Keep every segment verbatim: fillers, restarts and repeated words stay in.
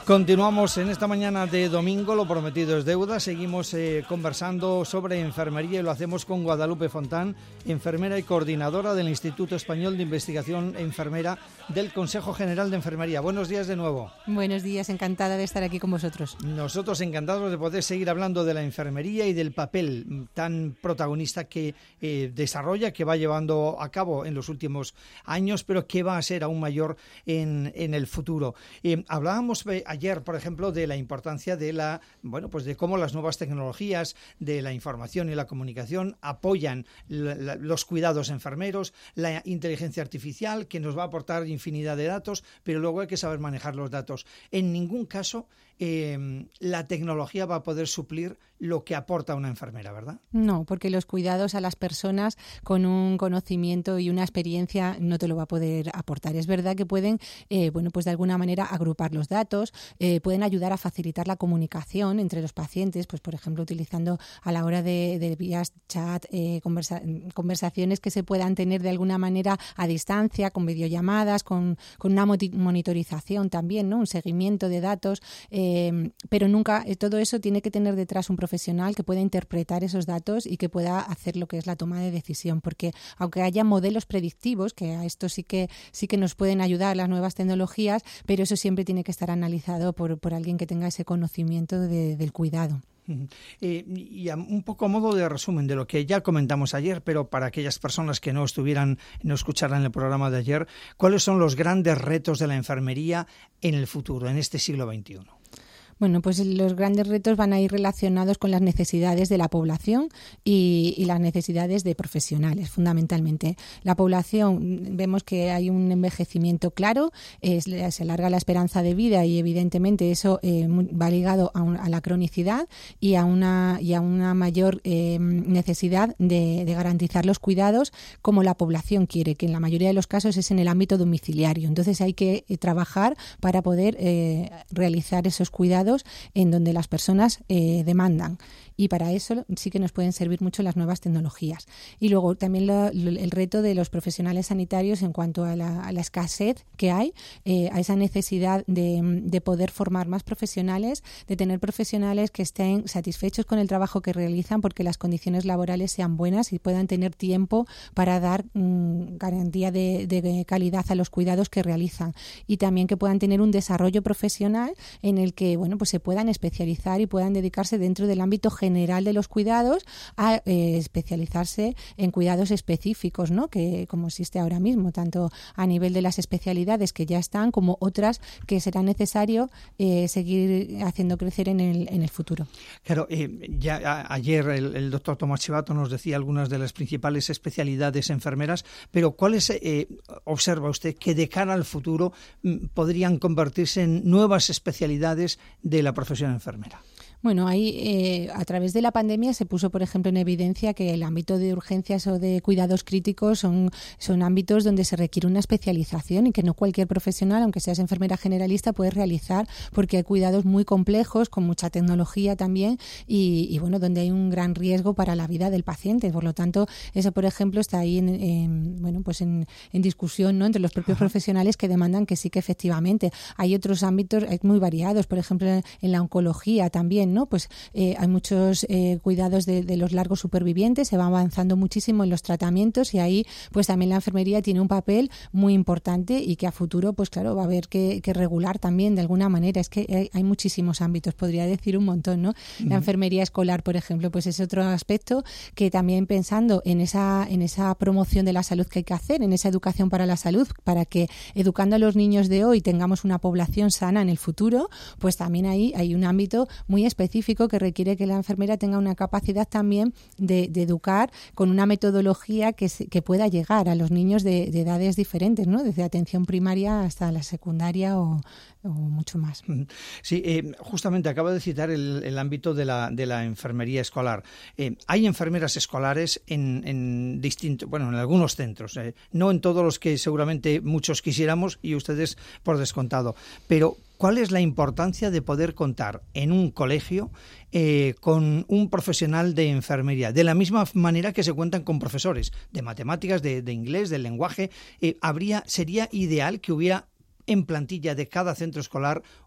Continuamos en esta mañana de domingo, lo prometido es deuda. Seguimos eh, conversando sobre enfermería y lo hacemos con Guadalupe Fontán, enfermera y coordinadora del Instituto Español de Investigación Enfermera del Consejo General de Enfermería. Buenos días de nuevo. Buenos días, encantada de estar aquí con vosotros. Nosotros encantados de poder seguir hablando de la enfermería y del papel tan protagonista que eh, desarrolla, que va llevando a cabo en los últimos años, pero que va a ser aún mayor en, en el futuro. Eh, hablábamos eh, ayer, por ejemplo, de la importancia de la, bueno, pues de cómo las nuevas tecnologías de la información y la comunicación apoyan la, la, los cuidados enfermeros, la inteligencia artificial que nos va a aportar infinidad de datos, pero luego hay que saber manejar los datos. En ningún caso eh, la tecnología va a poder suplir lo que aporta una enfermera, ¿verdad? No, porque los cuidados a las personas con un conocimiento y una experiencia no te lo va a poder aportar. Es verdad que pueden, eh, bueno, pues de alguna manera agrupar los datos, eh, pueden ayudar a facilitar la comunicación entre los pacientes, pues por ejemplo utilizando a la hora de, de vías chat, eh, conversa, conversaciones que se puedan tener de alguna manera a distancia, con videollamadas, con, con una monitorización también, ¿no? Un seguimiento de datos, eh, pero nunca, eh, todo eso tiene que tener detrás un profesional que pueda interpretar esos datos y que pueda hacer lo que es la toma de decisión, porque aunque haya modelos predictivos, que a esto sí que sí que nos pueden ayudar las nuevas tecnologías, pero eso siempre tiene que estar analizado por, por alguien que tenga ese conocimiento de, del cuidado. Eh, y a un poco a modo de resumen de lo que ya comentamos ayer, pero para aquellas personas que no estuvieran, no escucharan el programa de ayer, ¿cuáles son los grandes retos de la enfermería en el futuro, en este siglo veintiuno? Bueno, pues los grandes retos van a ir relacionados con las necesidades de la población y, y las necesidades de profesionales, fundamentalmente. La población, vemos que hay un envejecimiento claro, es, se alarga la esperanza de vida y evidentemente eso eh, va ligado a, un, a la cronicidad y a una, y a una mayor eh, necesidad de, de garantizar los cuidados como la población quiere, que en la mayoría de los casos es en el ámbito domiciliario. Entonces hay que eh, trabajar para poder eh, realizar esos cuidados en donde las personas eh, demandan. Y para eso sí que nos pueden servir mucho las nuevas tecnologías. Y luego también lo, lo, el reto de los profesionales sanitarios en cuanto a la, a la escasez que hay, eh, a esa necesidad de, de poder formar más profesionales, de tener profesionales que estén satisfechos con el trabajo que realizan porque las condiciones laborales sean buenas y puedan tener tiempo para dar mmm, garantía de, de calidad a los cuidados que realizan. Y también que puedan tener un desarrollo profesional en el que, bueno, pues se puedan especializar y puedan dedicarse dentro del ámbito general de los cuidados a eh, especializarse en cuidados específicos, ¿no? Que como existe ahora mismo, tanto a nivel de las especialidades que ya están como otras que será necesario eh, seguir haciendo crecer en el, en el futuro. Claro, eh, ya a, ayer el, el doctor Tomás Chivato nos decía algunas de las principales especialidades enfermeras, pero ¿cuáles eh, observa usted que de cara al futuro m, podrían convertirse en nuevas especialidades de la profesión enfermera? Bueno, ahí eh, a través de la pandemia se puso, por ejemplo, en evidencia que el ámbito de urgencias o de cuidados críticos son, son ámbitos donde se requiere una especialización y que no cualquier profesional, aunque seas enfermera generalista, puede realizar porque hay cuidados muy complejos, con mucha tecnología también y, y bueno, donde hay un gran riesgo para la vida del paciente. Por lo tanto, eso, por ejemplo, está ahí en, en, bueno, pues en, en discusión, ¿no?, entre los propios Ajá. profesionales que demandan que sí que efectivamente. Hay otros ámbitos muy variados, por ejemplo, en la oncología también, ¿no? Pues eh, hay muchos eh, cuidados de, de los largos supervivientes, se va avanzando muchísimo en los tratamientos y ahí pues también la enfermería tiene un papel muy importante y que a futuro pues claro va a haber que, que regular también de alguna manera. Es que hay, hay muchísimos ámbitos, podría decir un montón, ¿no? Uh-huh. La enfermería escolar, por ejemplo, pues es otro aspecto que también pensando en esa, en esa promoción de la salud que hay que hacer, en esa educación para la salud, para que educando a los niños de hoy tengamos una población sana en el futuro, pues también ahí hay un ámbito muy específico específico que requiere que la enfermera tenga una capacidad también de, de educar con una metodología que, se, que pueda llegar a los niños de, de edades diferentes, ¿no? Desde atención primaria hasta la secundaria o, o mucho más. Sí, eh, justamente acabo de citar el, el ámbito de la, de la enfermería escolar. Eh, hay enfermeras escolares en, en distintos, bueno, en algunos centros, eh, no en todos los que seguramente muchos quisiéramos y ustedes por descontado, pero ¿cuál es la importancia de poder contar en un colegio eh, con un profesional de enfermería? De la misma manera que se cuentan con profesores de matemáticas, de, de inglés, del lenguaje, eh, habría, sería ideal que hubiera en plantilla de cada centro escolar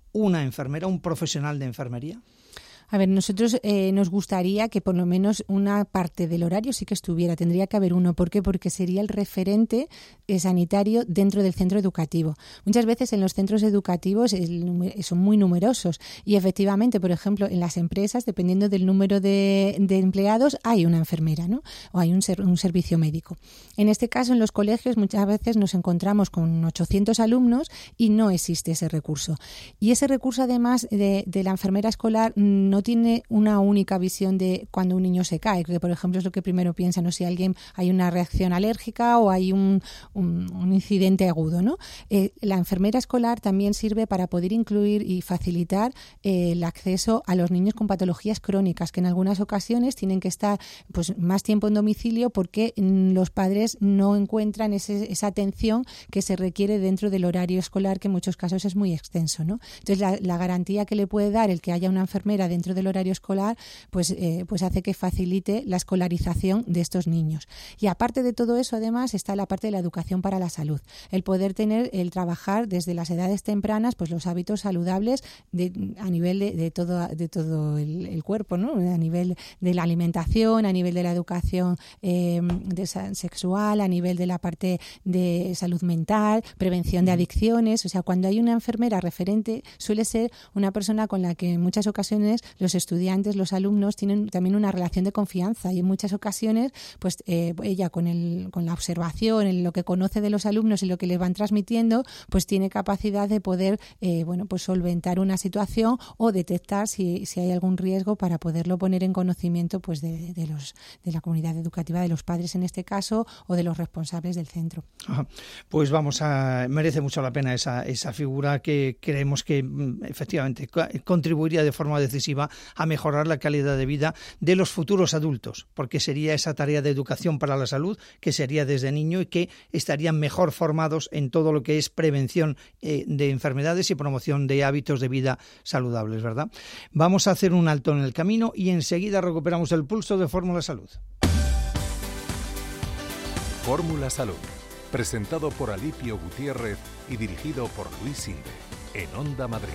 una enfermera, un profesional de enfermería? A ver, nosotros eh, nos gustaría que por lo menos una parte del horario sí que estuviera, tendría que haber uno. ¿Por qué? Porque sería el referente eh, sanitario dentro del centro educativo. Muchas veces en los centros educativos el, son muy numerosos y efectivamente, por ejemplo, en las empresas, dependiendo del número de, de empleados, hay una enfermera, ¿no? O hay un, ser, un servicio médico. En este caso, en los colegios muchas veces nos encontramos con ochocientos alumnos y no existe ese recurso. Y ese recurso, además de, de la enfermera escolar, no no tiene una única visión de cuando un niño se cae, que por ejemplo es lo que primero piensa, no si alguien hay una reacción alérgica o hay un, un, un incidente agudo, ¿no? Eh, la enfermera escolar también sirve para poder incluir y facilitar eh, el acceso a los niños con patologías crónicas, que en algunas ocasiones tienen que estar pues más tiempo en domicilio porque los padres no encuentran ese, esa atención que se requiere dentro del horario escolar, que en muchos casos es muy extenso, ¿no? Entonces la, la garantía que le puede dar el que haya una enfermera dentro del horario escolar, pues, eh, pues hace que facilite la escolarización de estos niños. Y aparte de todo eso, además, está la parte de la educación para la salud. El poder tener, el trabajar desde las edades tempranas, pues los hábitos saludables de, a nivel de, de todo, de todo el, el cuerpo, ¿no? A nivel de la alimentación, a nivel de la educación eh, de, sexual, a nivel de la parte de salud mental, prevención de adicciones. O sea, cuando hay una enfermera referente, suele ser una persona con la que en muchas ocasiones los estudiantes, los alumnos tienen también una relación de confianza y en muchas ocasiones pues eh, ella con el con la observación, en lo que conoce de los alumnos y lo que les van transmitiendo, pues tiene capacidad de poder eh, bueno pues solventar una situación o detectar si, si hay algún riesgo para poderlo poner en conocimiento pues de, de los de la comunidad educativa, de los padres en este caso o de los responsables del centro. Ajá. Pues vamos a merece mucho la pena esa esa figura que creemos que efectivamente contribuiría de forma decisiva a mejorar la calidad de vida de los futuros adultos, porque sería esa tarea de educación para la salud que sería desde niño y que estarían mejor formados en todo lo que es prevención eh, de enfermedades y promoción de hábitos de vida saludables, ¿verdad? Vamos a hacer un alto en el camino y enseguida recuperamos el pulso de Fórmula Salud. Fórmula Salud, presentado por Alipio Gutiérrez y dirigido por Luis Sinde, en Onda Madrid.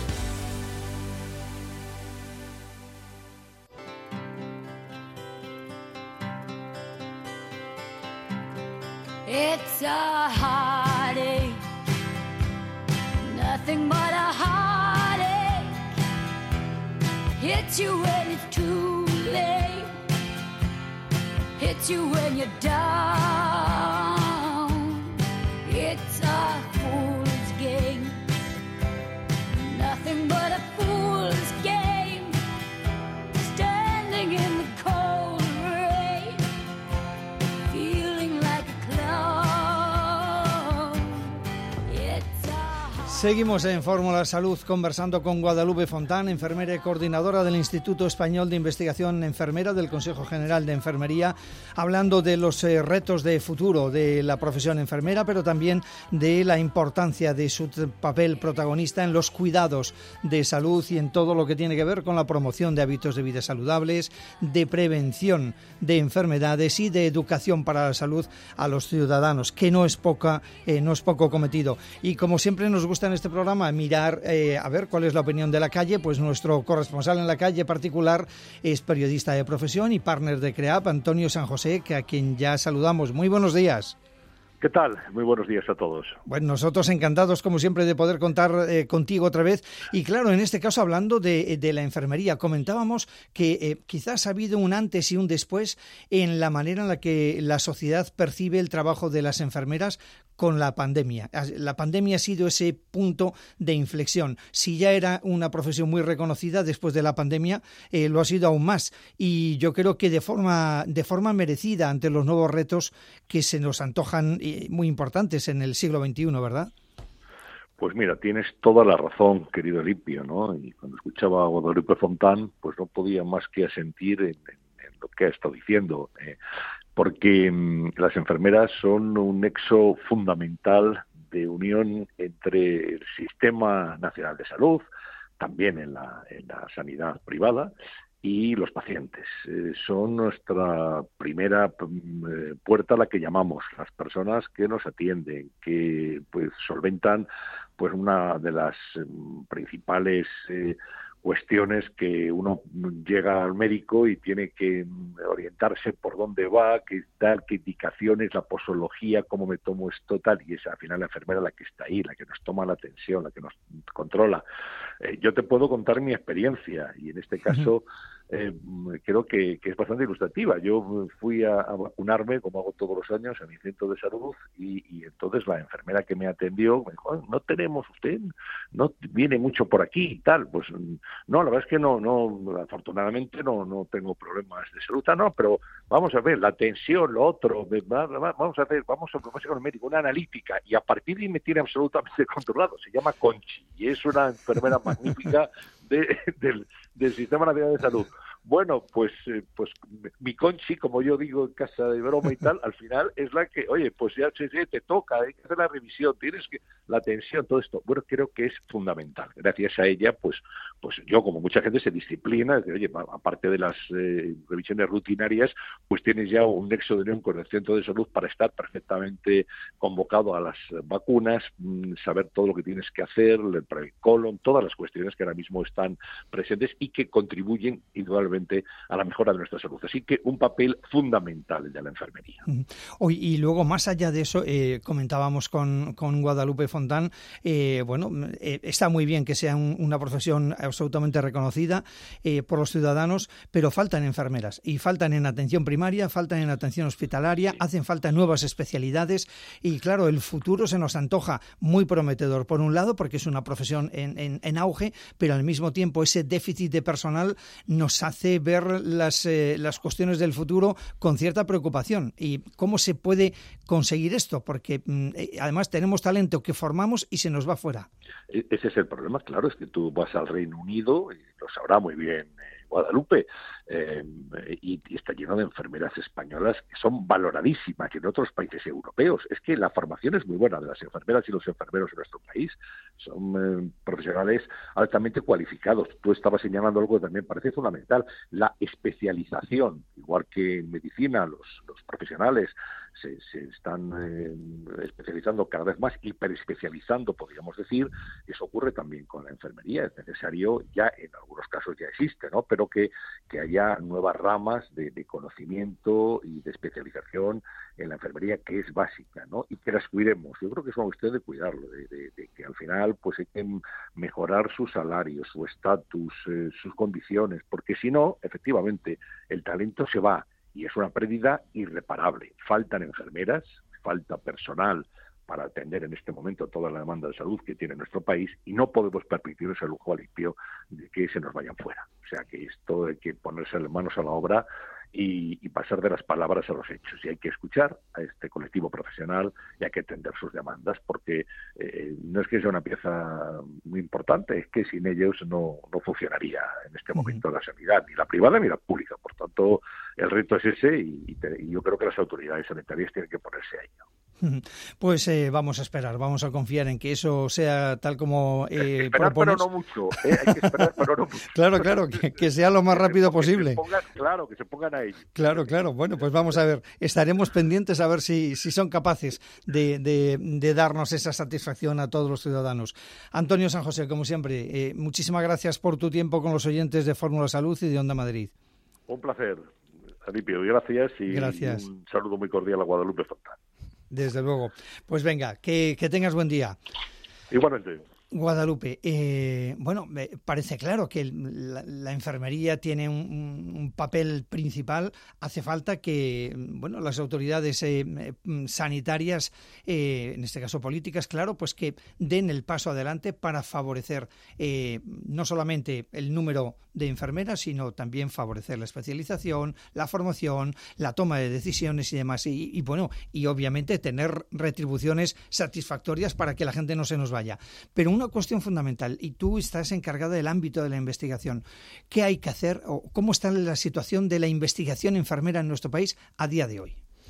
It's a heartache, nothing but a heartache. Hits you when it's too late, hits you when you're down. It's a fool's game, nothing but a fool's game. Standing in the cold rain, feeling like a Seguimos en Fórmula Salud conversando con Guadalupe Fontán, enfermera y coordinadora del Instituto Español de Investigación Enfermera del Consejo General de Enfermería, hablando de los eh, retos de futuro de la profesión enfermera, pero también de la importancia de su papel protagonista en los cuidados de salud y en todo lo que tiene que ver con la promoción de hábitos de vida saludables, de prevención de enfermedades y de educación para la salud a los ciudadanos, que no es poca, eh, no es poco cometido. Y como siempre nos gusta en este programa mirar eh, a ver cuál es la opinión de la calle, pues nuestro corresponsal en la calle particular es periodista de profesión y partner de CREAP, Antonio San José, que a quien ya saludamos. Muy buenos días. ¿Qué tal? Muy buenos días a todos. Bueno, nosotros encantados, como siempre, de poder contar eh, contigo otra vez. Y claro, en este caso, hablando de, de la enfermería, comentábamos que eh, quizás ha habido un antes y un después en la manera en la que la sociedad percibe el trabajo de las enfermeras con la pandemia. La pandemia ha sido ese punto de inflexión. Si ya era una profesión muy reconocida, después de la pandemia eh, lo ha sido aún más. Y yo creo que de forma, de forma merecida ante los nuevos retos que se nos antojan muy importantes en el siglo veintiuno, ¿verdad? Pues mira, tienes toda la razón, querido Alipio, ¿no? Y cuando escuchaba a Guadalupe Fontán, pues no podía más que asentir en, en, en lo que ha estado diciendo, eh, porque mmm, las enfermeras son un nexo fundamental de unión entre el Sistema Nacional de Salud, también en la, en la sanidad privada, y los pacientes. Eh, son nuestra primera eh, puerta a la que llamamos, las personas que nos atienden, que pues solventan pues una de las eh, principales eh, cuestiones que uno llega al médico y tiene que orientarse por dónde va, qué tal, qué indicaciones, la posología, cómo me tomo esto, tal, y es al final la enfermera la que está ahí, la que nos toma la atención, la que nos controla. Eh, yo te puedo contar mi experiencia, y en este caso eh, creo que, que es bastante ilustrativa. Yo fui a, a vacunarme, como hago todos los años, a mi centro de salud, y, y entonces la enfermera que me atendió me dijo, no tenemos, usted no viene mucho por aquí y tal. Pues no, la verdad es que no, no, afortunadamente no, no tengo problemas de salud, no, pero vamos a ver, la tensión, lo otro, vamos a ver, vamos a proponer con el médico, una analítica, y a partir de ahí me tiene absolutamente controlado. Se llama Conchi, y es una enfermera magnífica de, del, del Sistema Nacional de Salud. Bueno, pues eh, pues mi Conchi, como yo digo en casa de broma y tal, al final es la que, oye, pues ya sí, sí, te toca, hay que hacer la revisión, tienes que, la atención, todo esto. Bueno, creo que es fundamental. Gracias a ella, pues pues yo, como mucha gente, se disciplina, de, oye, aparte de las eh, revisiones rutinarias, pues tienes ya un nexo de unión con el centro de salud para estar perfectamente convocado a las vacunas, mmm, saber todo lo que tienes que hacer, el precolon, todas las cuestiones que ahora mismo están presentes y que contribuyen indudablemente a la mejora de nuestra salud. Así que un papel fundamental el de la enfermería. Hoy, y luego, más allá de eso, eh, comentábamos con, con Guadalupe Fontán, eh, bueno, eh, está muy bien que sea un, una profesión absolutamente reconocida eh, por los ciudadanos, pero faltan enfermeras, y faltan en atención primaria, faltan en atención hospitalaria, sí. Hacen falta nuevas especialidades, y claro, el futuro se nos antoja muy prometedor, por un lado, porque es una profesión en, en, en auge, pero al mismo tiempo ese déficit de personal nos hace ver las, eh, las cuestiones del futuro con cierta preocupación. ¿Y cómo se puede conseguir esto? Porque eh, además tenemos talento que formamos y se nos va fuera. Ese es el problema, claro, es que tú vas al Reino Unido, y lo sabrá muy bien eh, Guadalupe, eh, y, y está lleno de enfermeras españolas que son valoradísimas en otros países europeos. Es que la formación es muy buena de las enfermeras y los enfermeros en nuestro país. Son eh, profesionales altamente cualificados. Tú estabas señalando algo que también parece fundamental, la especialización. Igual que en medicina los, los profesionales se, se están eh, especializando cada vez más, hiperespecializando, podríamos decir. Eso ocurre también con la enfermería. Es necesario, ya en algunos casos ya existe, ¿no? Pero que, que haya nuevas ramas de, de conocimiento y de especialización en la enfermería, que es básica, ¿no? Y que las cuidemos. Yo creo que es una cuestión de cuidarlo, de, de, de que al final pues hay que mejorar su salario, su estatus, eh, sus condiciones, porque si no, efectivamente, el talento se va y es una pérdida irreparable. Faltan enfermeras, falta personal para atender en este momento toda la demanda de salud que tiene nuestro país, y no podemos permitirnos el lujo limpio de que se nos vayan fuera. O sea que esto hay que ponerse las manos a la obra y, y pasar de las palabras a los hechos. Y hay que escuchar a este colectivo profesional y hay que atender sus demandas, porque eh, no es que sea una pieza muy importante, es que sin ellos no, no funcionaría en este momento la sanidad, ni la privada ni la pública. Por tanto, el reto es ese, y, y, te, y yo creo que las autoridades sanitarias tienen que ponerse a ello. Pues eh, vamos a esperar, vamos a confiar en que eso sea tal como eh, esperar, propones. Pero no mucho, ¿eh? Hay que esperar, pero no mucho. Claro, claro, que, que sea lo más rápido posible. Que se pongan, claro, que se pongan a ello. Claro, claro. Bueno, pues vamos a ver, estaremos pendientes a ver si, si son capaces de, de, de darnos esa satisfacción a todos los ciudadanos. Antonio San José, como siempre, eh, muchísimas gracias por tu tiempo con los oyentes de Fórmula Salud y de Onda Madrid. Un placer, Alipio, gracias, y gracias. Un saludo muy cordial a Guadalupe Fontán. Desde luego. Pues venga, que, que tengas buen día. Igualmente. Guadalupe, eh, bueno, eh, parece claro que la, la enfermería tiene un, un papel principal. Hace falta que, bueno, las autoridades eh, sanitarias, eh, en este caso políticas, claro, pues que den el paso adelante para favorecer eh, no solamente el número de enfermeras, sino también favorecer la especialización, la formación, la toma de decisiones y demás. Y, y bueno, y obviamente tener retribuciones satisfactorias para que la gente no se nos vaya. Pero una cuestión fundamental, y tú estás encargada del ámbito de la investigación. ¿Qué hay que hacer o cómo está la situación de la investigación enfermera en nuestro país a día de hoy?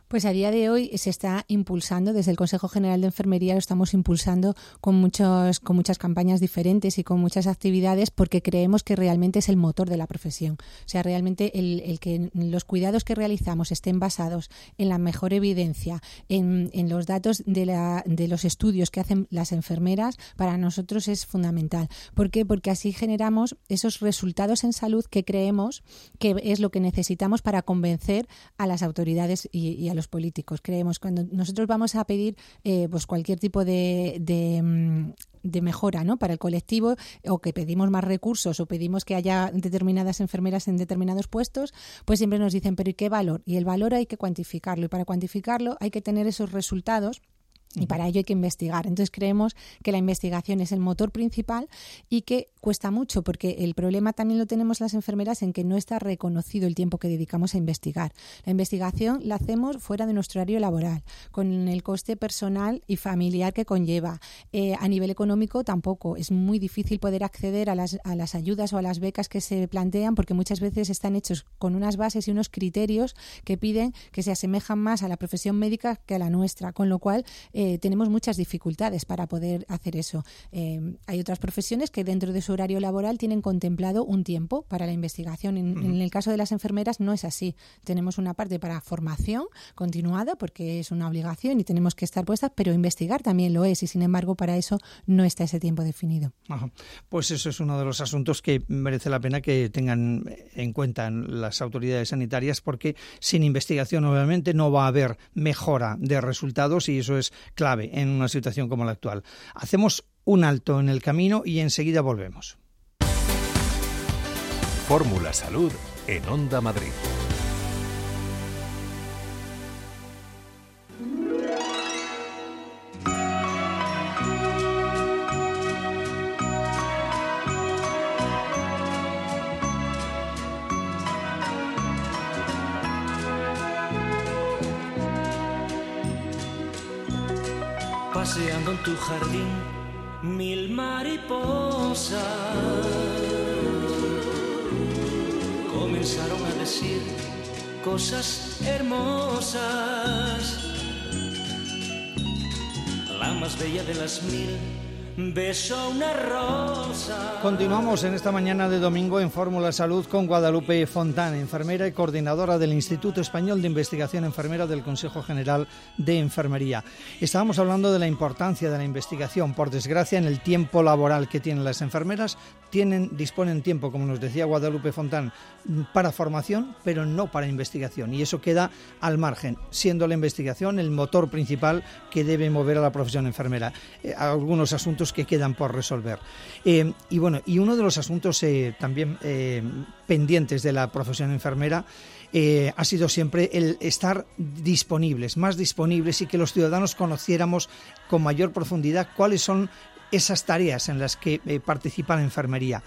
Pues a día de hoy se está impulsando, desde el Consejo General de Enfermería lo estamos impulsando con muchos, con muchas campañas diferentes y con muchas actividades, porque creemos que realmente es el motor de la profesión. O sea, realmente el, el que los cuidados que realizamos estén basados en la mejor evidencia, en, en los datos de, la, de los estudios que hacen las enfermeras, para nosotros es fundamental. ¿Por qué? Porque así generamos esos resultados en salud que creemos que es lo que necesitamos para convencer a las autoridades y, y a los políticos. Creemos, cuando nosotros vamos a pedir eh, pues cualquier tipo de, de, de mejora, ¿no?, para el colectivo, o que pedimos más recursos o pedimos que haya determinadas enfermeras en determinados puestos, pues siempre nos dicen, pero ¿y qué valor? Y el valor hay que cuantificarlo, y para cuantificarlo hay que tener esos resultados. Y para ello hay que investigar. Entonces creemos que la investigación es el motor principal y que cuesta mucho, porque el problema también lo tenemos las enfermeras en que no está reconocido el tiempo que dedicamos a investigar. La investigación la hacemos fuera de nuestro horario laboral, con el coste personal y familiar que conlleva. Eh, a nivel económico tampoco. Es muy difícil poder acceder a las, a las ayudas o a las becas que se plantean, porque muchas veces están hechos con unas bases y unos criterios que piden que se asemejan más a la profesión médica que a la nuestra, con lo cual Eh, tenemos muchas dificultades para poder hacer eso. Eh, hay otras profesiones que dentro de su horario laboral tienen contemplado un tiempo para la investigación. En, uh-huh. en el caso de las enfermeras no es así. Tenemos una parte para formación continuada, porque es una obligación y tenemos que estar puestas, pero investigar también lo es, y sin embargo para eso no está ese tiempo definido. Ajá. Pues eso es uno de los asuntos que merece la pena que tengan en cuenta las autoridades sanitarias, porque sin investigación obviamente no va a haber mejora de resultados, y eso es clave en una situación como la actual. Hacemos un alto en el camino y enseguida volvemos. Fórmula Salud en Onda Madrid. Paseando en tu jardín, mil mariposas comenzaron a decir cosas hermosas. La más bella de las mil besó una rosa. Continuamos en esta mañana de domingo en Fórmula Salud con Guadalupe Fontán, enfermera y coordinadora del Instituto Español de Investigación Enfermera del Consejo General de Enfermería. Estábamos hablando de la importancia de la investigación. Por desgracia, en el tiempo laboral que tienen las enfermeras, tienen, disponen tiempo, como nos decía Guadalupe Fontán, para formación, pero no para investigación. Y eso queda al margen, siendo la investigación el motor principal que debe mover a la profesión enfermera. Eh, algunos asuntos que quedan por resolver. Eh, y bueno, y uno de los asuntos eh, también eh, pendientes de la profesión enfermera eh, ha sido siempre el estar disponibles, más disponibles, y que los ciudadanos conociéramos con mayor profundidad cuáles son esas tareas en las que eh, participa la enfermería.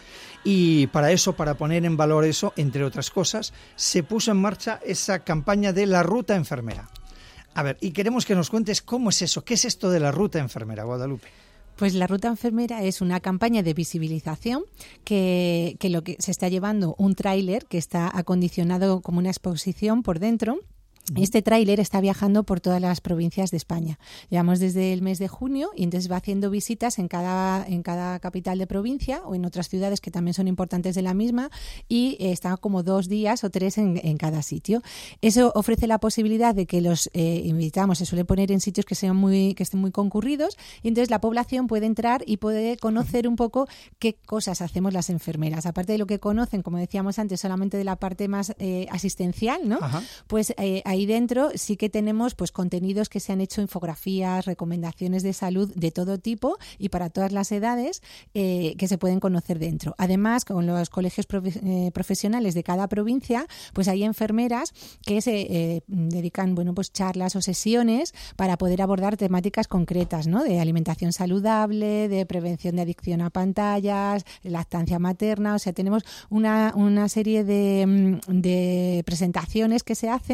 Y para eso, para poner en valor eso, entre otras cosas, se puso en marcha esa campaña de la Ruta Enfermera. A ver, y queremos que nos cuentes cómo es eso, qué es esto de la Ruta Enfermera, Guadalupe. Pues la Ruta Enfermera es una campaña de visibilización que, que lo que se está llevando un tráiler que está acondicionado como una exposición por dentro. Este tráiler está viajando por todas las provincias de España. Llevamos desde el mes de junio y entonces va haciendo visitas en cada, en cada capital de provincia o en otras ciudades que también son importantes de la misma, y eh, está como dos días o tres en, en cada sitio. Eso ofrece la posibilidad de que los eh, invitamos, se suele poner en sitios que sean muy, que estén muy concurridos, y entonces la población puede entrar y puede conocer un poco qué cosas hacemos las enfermeras. Aparte de lo que conocen, como decíamos antes, solamente de la parte más eh, asistencial, ¿no? Ajá. Pues eh, ahí dentro sí que tenemos pues contenidos que se han hecho, infografías, recomendaciones de salud de todo tipo y para todas las edades, eh, que se pueden conocer dentro. Además, con los colegios profe- eh, profesionales de cada provincia, pues hay enfermeras que se eh, dedican, bueno, pues charlas o sesiones para poder abordar temáticas concretas, ¿no? De alimentación saludable, de prevención de adicción a pantallas, lactancia materna. O sea, tenemos una, una serie de, de presentaciones que se hacen de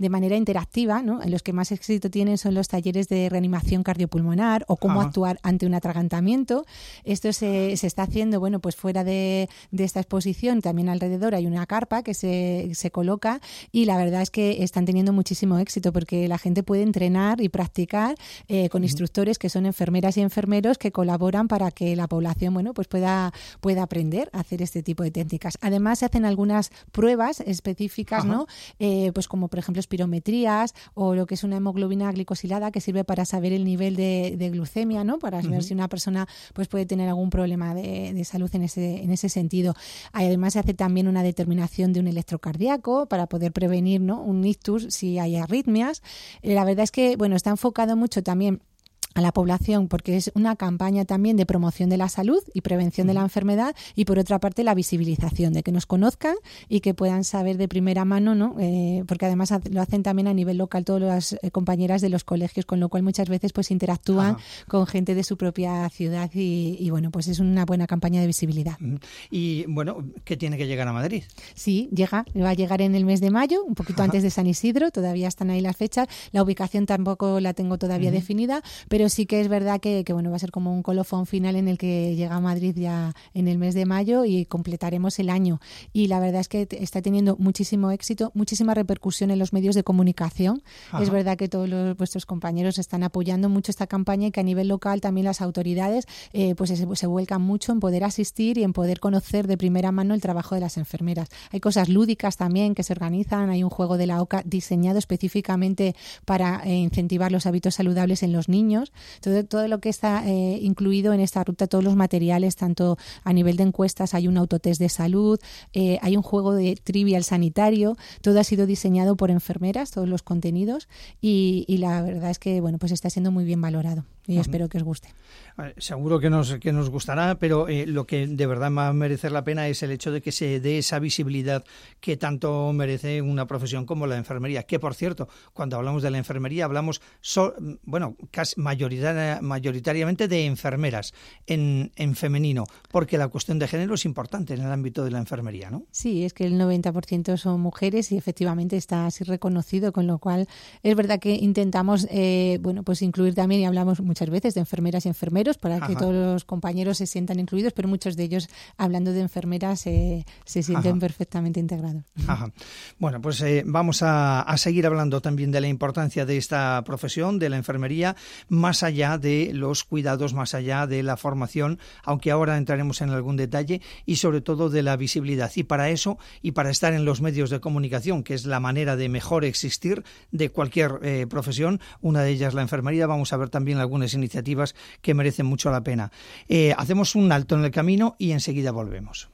de manera interactiva, ¿no? En los que más éxito tienen son los talleres de reanimación cardiopulmonar o cómo Ajá. actuar ante un atragantamiento. Esto se, se está haciendo, bueno, pues fuera de, de esta exposición, también alrededor hay una carpa que se, se coloca y la verdad es que están teniendo muchísimo éxito porque la gente puede entrenar y practicar eh, con uh-huh. instructores que son enfermeras y enfermeros que colaboran para que la población, bueno, pues pueda, pueda aprender a hacer este tipo de técnicas. Además, se hacen algunas pruebas específicas, Ajá. ¿no? Eh, pues como, por ejemplo, espirometrías o lo que es una hemoglobina glicosilada que sirve para saber el nivel de, de glucemia, ¿no? Para uh-huh. ver si una persona pues puede tener algún problema de, de salud en ese, en ese sentido. Además, se hace también una determinación de un electrocardíaco para poder prevenir, ¿no? un ictus si hay arritmias. Eh, la verdad es que, bueno, está enfocado mucho también a la población porque es una campaña también de promoción de la salud y prevención de la enfermedad y por otra parte la visibilización, de que nos conozcan y que puedan saber de primera mano, ¿no? Eh, porque además lo hacen también a nivel local todas las eh, compañeras de los colegios, con lo cual muchas veces pues interactúan Ajá. con gente de su propia ciudad y, y bueno, pues es una buena campaña de visibilidad. Y bueno, ¿qué tiene que llegar a Madrid? Sí, llega, va a llegar en el mes de mayo, un poquito Ajá. antes de San Isidro, todavía están ahí las fechas, la ubicación tampoco la tengo todavía uh-huh. definida, pero sí que es verdad que, que bueno, va a ser como un colofón final en el que llega a Madrid ya en el mes de mayo y completaremos el año. Y la verdad es que está teniendo muchísimo éxito, muchísima repercusión en los medios de comunicación. Ajá. Es verdad que todos los, vuestros compañeros están apoyando mucho esta campaña y que a nivel local también las autoridades eh, pues se, se vuelcan mucho en poder asistir y en poder conocer de primera mano el trabajo de las enfermeras. Hay cosas lúdicas también que se organizan, hay un juego de la OCA diseñado específicamente para eh, incentivar los hábitos saludables en los niños. Todo, todo lo que está eh, incluido en esta ruta, todos los materiales, tanto a nivel de encuestas, hay un autotest de salud, eh, hay un juego de trivial sanitario, todo ha sido diseñado por enfermeras, todos los contenidos, y, y la verdad es que bueno, pues está siendo muy bien valorado y uh-huh. espero que os guste. Seguro que nos, que nos gustará, pero eh, lo que de verdad va a merecer la pena es el hecho de que se dé esa visibilidad que tanto merece una profesión como la enfermería. Que, por cierto, cuando hablamos de la enfermería hablamos, so, bueno, casi mayoritaria, mayoritariamente de enfermeras en, en femenino, porque la cuestión de género es importante en el ámbito de la enfermería, ¿no? Sí, es que el noventa por ciento son mujeres y efectivamente está así reconocido, con lo cual es verdad que intentamos, eh, bueno, pues incluir también, y hablamos muchas veces de enfermeras y enfermeros, para Ajá. que todos los compañeros se sientan incluidos, pero muchos de ellos, hablando de enfermeras, eh, se sienten Ajá. perfectamente integrados. Ajá. Bueno, pues eh, vamos a, a seguir hablando también de la importancia de esta profesión, de la enfermería, más allá de los cuidados, más allá de la formación, aunque ahora entraremos en algún detalle, y sobre todo de la visibilidad. Y para eso, y para estar en los medios de comunicación, que es la manera de mejor existir de cualquier eh, profesión, una de ellas la enfermería, vamos a ver también algunas iniciativas que merecen mucho la pena. Eh, hacemos un alto en el camino y enseguida volvemos.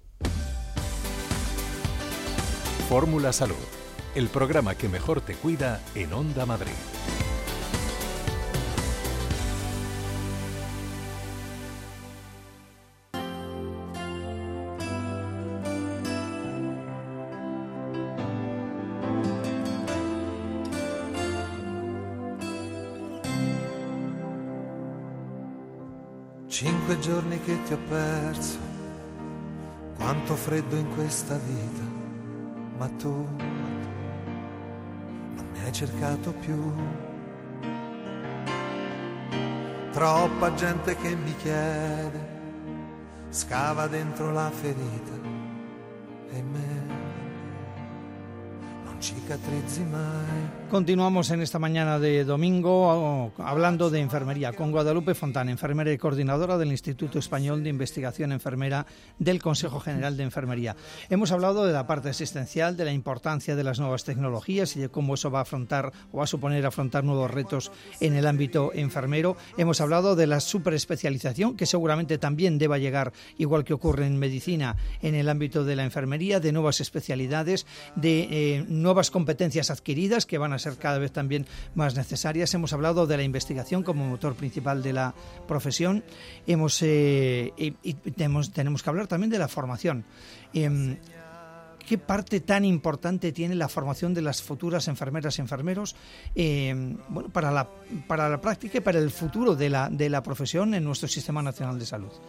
Fórmula Salud, el programa que mejor te cuida en Onda Madrid. Cinque giorni che ti ho perso, quanto freddo in questa vita, ma tu non mi hai cercato più. Troppa gente che mi chiede, scava dentro la ferita e me non cicatrizzi mai. Continuamos en esta mañana de domingo hablando de enfermería con Guadalupe Fontán, enfermera y coordinadora del Instituto Español de Investigación Enfermera del Consejo General de Enfermería. Hemos hablado de la parte asistencial, de la importancia de las nuevas tecnologías y de cómo eso va a afrontar o va a suponer afrontar nuevos retos en el ámbito enfermero. Hemos hablado de la superespecialización, que seguramente también deba llegar, igual que ocurre en medicina, en el ámbito de la enfermería, de nuevas especialidades, de eh, nuevas competencias adquiridas que van a ser cada vez también más necesarias. Hemos hablado de la investigación como motor principal de la profesión. Hemos eh, y, y tenemos, tenemos que hablar también de la formación. Eh, ¿Qué parte tan importante tiene la formación de las futuras enfermeras y enfermeros eh, bueno, para la, para la práctica y para el futuro de la, de la profesión en nuestro Sistema Nacional de Salud?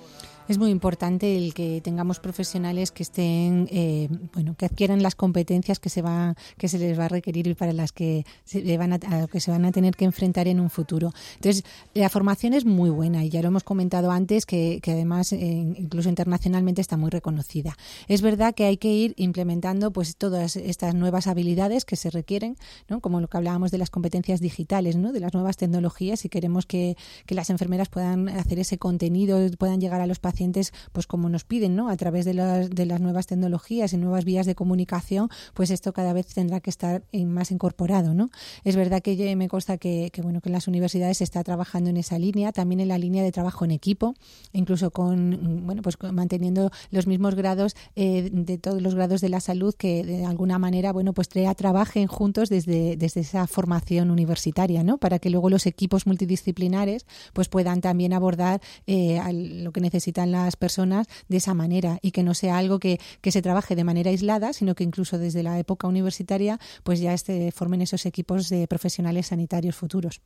Es muy importante el que tengamos profesionales que estén, eh, bueno, que adquieran las competencias que se va, que se les va a requerir y para las que se van a, a que se van a tener que enfrentar en un futuro. Entonces, la formación es muy buena y ya lo hemos comentado antes que, que además eh, incluso internacionalmente está muy reconocida. Es verdad que hay que ir implementando pues todas estas nuevas habilidades que se requieren, ¿no? Como lo que hablábamos de las competencias digitales, ¿no? De las nuevas tecnologías, si queremos que, que las enfermeras puedan hacer ese contenido, puedan llegar a los pacientes pues como nos piden, ¿no? A través de las, de las nuevas tecnologías y nuevas vías de comunicación, pues esto cada vez tendrá que estar más incorporado, ¿no? Es verdad que me consta que, que bueno que en las universidades se está trabajando en esa línea, también en la línea de trabajo en equipo, incluso con bueno pues con, manteniendo los mismos grados eh, de todos los grados de la salud que de alguna manera bueno pues ya trabajen juntos desde, desde esa formación universitaria, ¿no? Para que luego los equipos multidisciplinares pues puedan también abordar eh, lo que necesitan las personas de esa manera y que no sea algo que, que se trabaje de manera aislada, sino que incluso desde la época universitaria pues ya este, formen esos equipos de profesionales sanitarios futuros.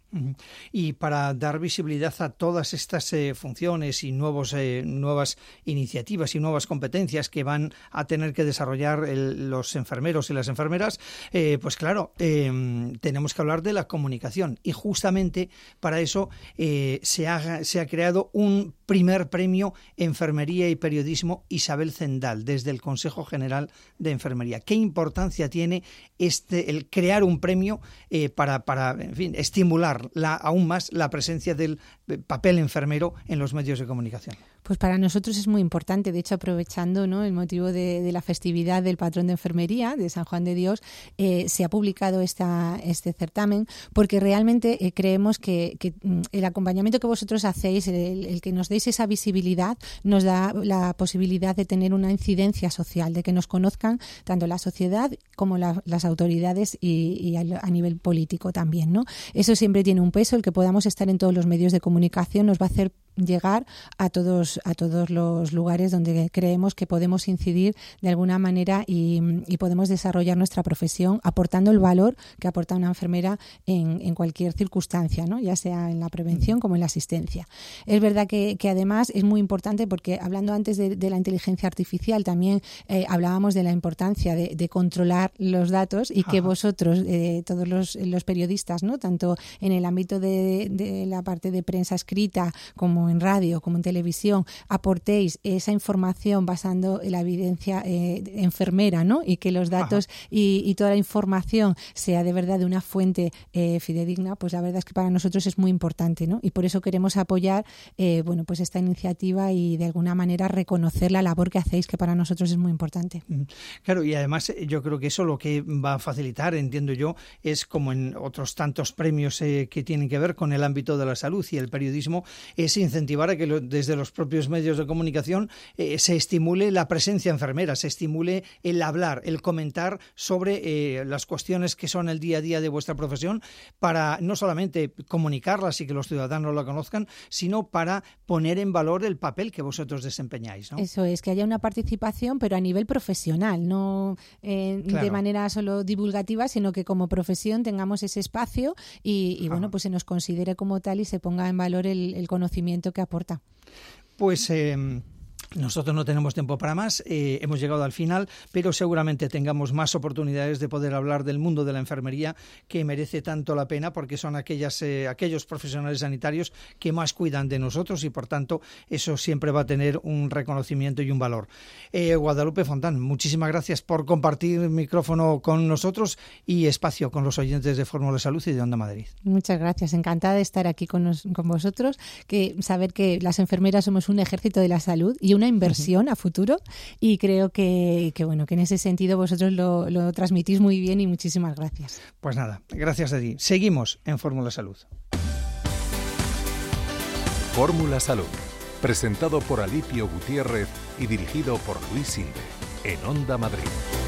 Y para dar visibilidad a todas estas eh, funciones y nuevos, eh, nuevas iniciativas y nuevas competencias que van a tener que desarrollar el, los enfermeros y las enfermeras, eh, pues claro, eh, tenemos que hablar de la comunicación y justamente para eso eh, se, ha, se ha creado un primer premio Enfermería y Periodismo Isabel Zendal desde el Consejo General de Enfermería. ¿Qué importancia tiene este el crear un premio eh, para, para en fin, estimular la, aún más la presencia del papel enfermero en los medios de comunicación? Pues para nosotros es muy importante, de hecho aprovechando, ¿no?, el motivo de, de la festividad del patrón de enfermería de San Juan de Dios, eh, se ha publicado esta, este certamen porque realmente eh, creemos que, que el acompañamiento que vosotros hacéis, el, el que nos deis esa visibilidad, nos da la posibilidad de tener una incidencia social, de que nos conozcan tanto la sociedad como la, las autoridades y, y a, a nivel político también, ¿no? Eso siempre tiene un peso, el que podamos estar en todos los medios de comunicación nos va a hacer llegar a todos a todos los lugares donde creemos que podemos incidir de alguna manera y, y podemos desarrollar nuestra profesión aportando el valor que aporta una enfermera en, en cualquier circunstancia, ¿no? Ya sea en la prevención como en la asistencia. Es verdad que, que además es muy importante porque hablando antes de, de la inteligencia artificial también eh, hablábamos de la importancia de, de controlar los datos y que Ajá. vosotros, eh, todos los, los periodistas, ¿no?, tanto en el ámbito de, de la parte de prensa escrita como en radio, como en televisión, aportéis esa información basando en la evidencia eh, enfermera, ¿no? Y que los datos y, y toda la información sea de verdad de una fuente eh, fidedigna, pues la verdad es que para nosotros es muy importante, ¿no? Y por eso queremos apoyar eh, bueno, pues esta iniciativa y de alguna manera reconocer la labor que hacéis, que para nosotros es muy importante. Claro, y además yo creo que eso lo que va a facilitar, entiendo yo, es como en otros tantos premios eh, que tienen que ver con el ámbito de la salud y el periodismo, es incentivar a que lo, desde los propios medios de comunicación eh, se estimule la presencia enfermera, se estimule el hablar, el comentar sobre eh, las cuestiones que son el día a día de vuestra profesión, para no solamente comunicarlas y que los ciudadanos la conozcan, sino para poner en valor el papel que vosotros desempeñáis, ¿no? Eso es, que haya una participación, pero a nivel profesional, no eh, claro. de manera solo divulgativa, sino que como profesión tengamos ese espacio y, y bueno, pues se nos considere como tal y se ponga en valor el, el conocimiento que aporta. Pues eh, nosotros no tenemos tiempo para más, eh, hemos llegado al final, pero seguramente tengamos más oportunidades de poder hablar del mundo de la enfermería, que merece tanto la pena porque son aquellas, eh, aquellos profesionales sanitarios que más cuidan de nosotros y por tanto eso siempre va a tener un reconocimiento y un valor. Eh, Guadalupe Fontán, muchísimas gracias por compartir micrófono con nosotros y espacio con los oyentes de Fórmula Salud y de Onda Madrid. Muchas gracias, encantada de estar aquí con, nos, con vosotros, que saber que las enfermeras somos un ejército de la salud y una inversión uh-huh. a futuro, y creo que, que bueno que en ese sentido vosotros lo, lo transmitís muy bien y muchísimas gracias. Pues nada, gracias a ti. Seguimos en Fórmula Salud. Fórmula Salud, presentado por Alipio Gutiérrez y dirigido por Luis Sinde, en Onda Madrid.